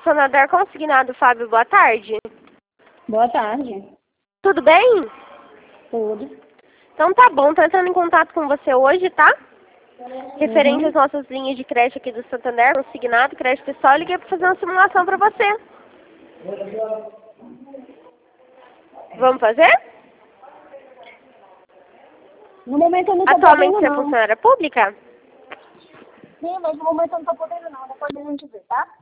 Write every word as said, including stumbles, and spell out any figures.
Santander Consignado, Fábio, boa tarde. Boa tarde. Tudo bem? Tudo. Então tá bom, tô entrando em contato com você hoje, tá? Referente Uhum. às nossas linhas de crédito aqui do Santander, Consignado, crédito pessoal, eu liguei pra fazer uma simulação pra você. Vamos fazer? No momento eu não tô Atualmente podendo, você é não. funcionária pública? Sim, mas no momento eu não tô podendo, não. Depois a gente vê, tá?